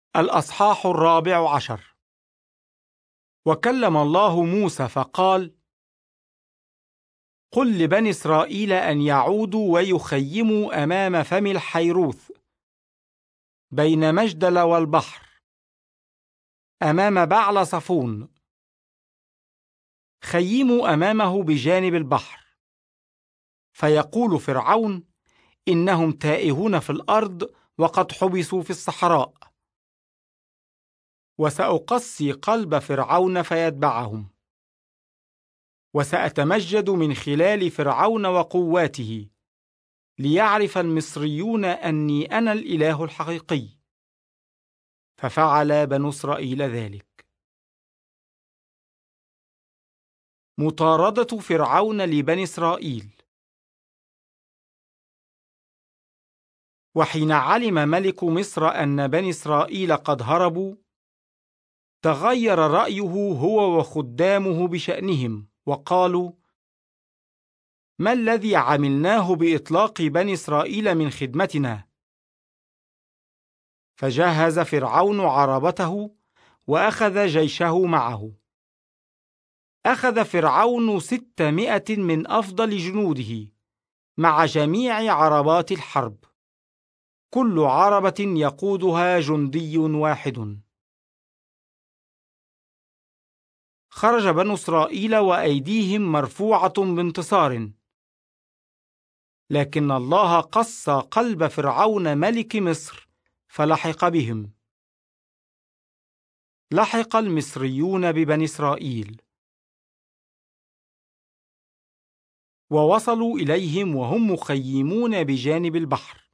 الأصحاح 14. وكلم الله موسى فقال: قل لبني إسرائيل أن يعودوا ويخيموا أمام فم الحيروث بين مجدل والبحر، أمام بعل صفون. خيموا أمامه بجانب البحر، فيقول فرعون: إنهم تائهون في الأرض وقد حبسوا في الصحراء. وسأقسي قلب فرعون فيتبعهم، وسأتمجد من خلال فرعون وقواته، ليعرف المصريون أني أنا الإله الحقيقي. ففعل بنو إسرائيل ذلك. مطاردة فرعون لبني إسرائيل. وحين علم ملك مصر أن بني إسرائيل قد هربوا، تغير رأيه هو وخدامه بشأنهم، وقالوا: ما الذي عملناه بإطلاق بني إسرائيل من خدمتنا؟ فجهز فرعون عربته وأخذ جيشه معه. أخذ فرعون 600 من أفضل جنوده مع جميع عربات الحرب، كل عربة يقودها جندي واحد. خرج بنو إسرائيل وأيديهم مرفوعة بانتصار، لكن الله قسى قلب فرعون ملك مصر فلحق بهم. لحق المصريون ببني إسرائيل، ووصلوا إليهم وهم مخيمون بجانب البحر.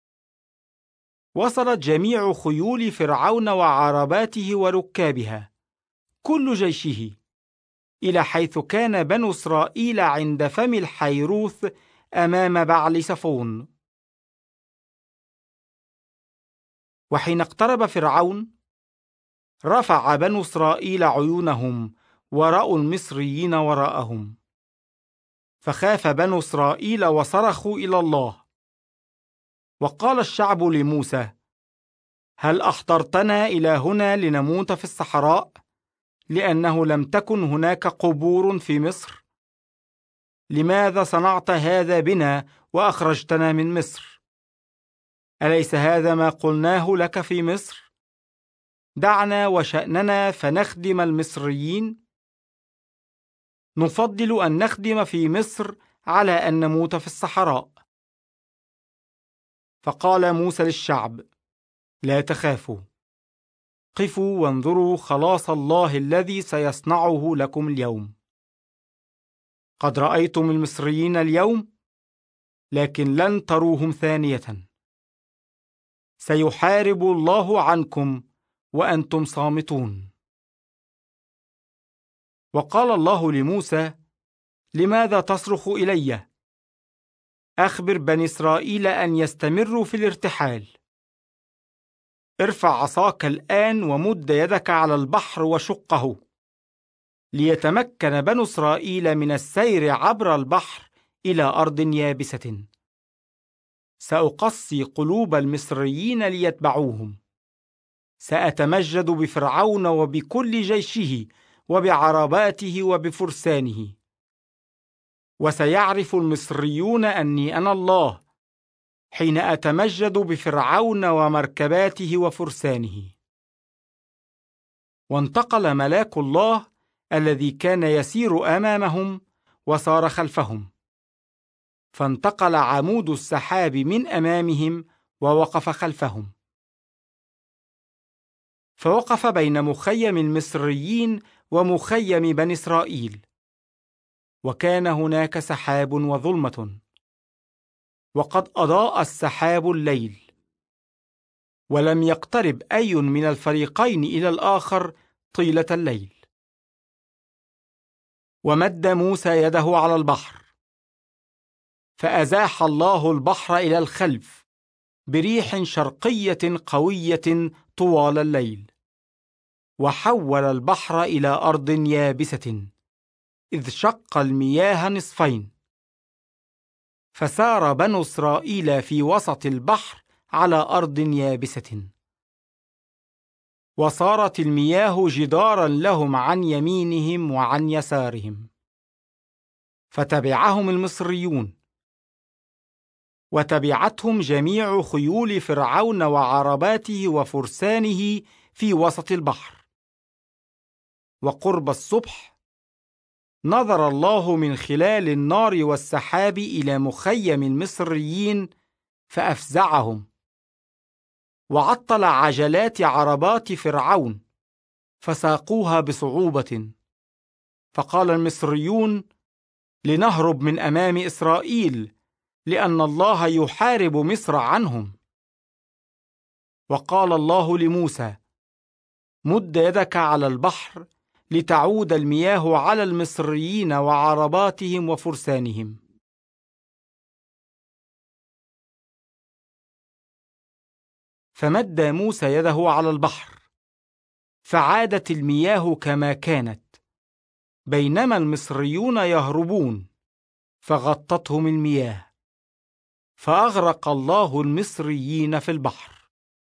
وصلت جميع خيول فرعون وعرباته وركابها، كل جيشه، إلى حيث كان بنو إسرائيل عند فم الحيروث أمام بعل صفون. وحين اقترب فرعون، رفع بنو إسرائيل عيونهم ورأوا المصريين وراءهم، فخاف بنو إسرائيل وصرخوا إلى الله. وقال الشعب لموسى: هل أحضرتنا إلى هنا لنموت في الصحراء، لأنه لم تكن هناك قبور في مصر؟ لماذا صنعت هذا بنا وأخرجتنا من مصر؟ أليس هذا ما قلناه لك في مصر؟ دعنا وشأننا فنخدم المصريين. نفضل أن نخدم في مصر على أن نموت في الصحراء. فقال موسى للشعب: لا تخافوا، قفوا وانظروا خلاص الله الذي سيصنعه لكم اليوم. قد رأيتم المصريين اليوم، لكن لن تروهم ثانية. سيحارب الله عنكم وأنتم صامتون. وقال الله لموسى: لماذا تصرخ إلي؟ أخبر بني إسرائيل أن يستمروا في الارتحال. ارفع عصاك الآن ومد يدك على البحر وشقه، ليتمكن بنو إسرائيل من السير عبر البحر إلى أرض يابسة. سأقسي قلوب المصريين ليتبعوهم. سأتمجد بفرعون وبكل جيشه وبعرباته وبفرسانه. وسيعرف المصريون أني أنا الله، حين أتمجد بفرعون ومركباته وفرسانه. وانتقل ملاك الله الذي كان يسير أمامهم وصار خلفهم، فانتقل عمود السحاب من أمامهم ووقف خلفهم. فوقف بين مخيم المصريين ومخيم بني إسرائيل، وكان هناك سحاب وظلمة، وقد أضاء السحاب الليل، ولم يقترب أي من الفريقين إلى الآخر طيلة الليل. ومد موسى يده على البحر، فأزاح الله البحر إلى الخلف بريح شرقية قوية طوال الليل، وحول البحر إلى أرض يابسة، إذ شق المياه نصفين. فسار بنو إسرائيل في وسط البحر على أرض يابسة. وصارت المياه جدارا لهم عن يمينهم وعن يسارهم. فتبعهم المصريون، وتبعتهم جميع خيول فرعون وعرباته وفرسانه في وسط البحر. وقرب الصبح نظر الله من خلال النار والسحاب إلى مخيم المصريين فأفزعهم، وعطل عجلات عربات فرعون فساقوها بصعوبة. فقال المصريون: لنهرب من أمام إسرائيل، لأن الله يحارب مصر عنهم. وقال الله لموسى: مد يدك على البحر لتعود المياه على المصريين وعرباتهم وفرسانهم. فمد موسى يده على البحر، فعادت المياه كما كانت، بينما المصريون يهربون، فغطتهم المياه، فأغرق الله المصريين في البحر.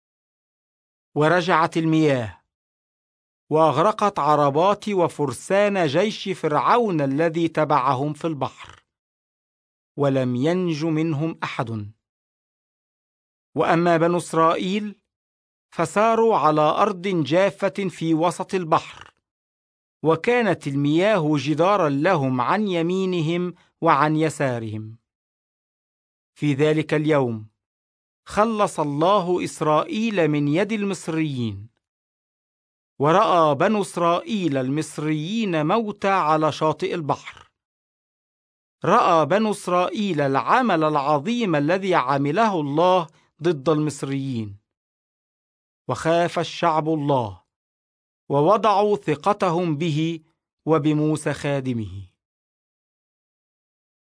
ورجعت المياه وأغرقت عربات وفرسان جيش فرعون الذي تبعهم في البحر، ولم ينج منهم أحد. وأما بنو إسرائيل فساروا على أرض جافة في وسط البحر، وكانت المياه جدارا لهم عن يمينهم وعن يسارهم. في ذلك اليوم خلص الله إسرائيل من يد المصريين. ورأى بنو إسرائيل المصريين موتى على شاطئ البحر. رأى بنو إسرائيل العمل العظيم الذي عمله الله ضد المصريين، وخاف الشعب الله، ووضعوا ثقتهم به وبموسى خادمه.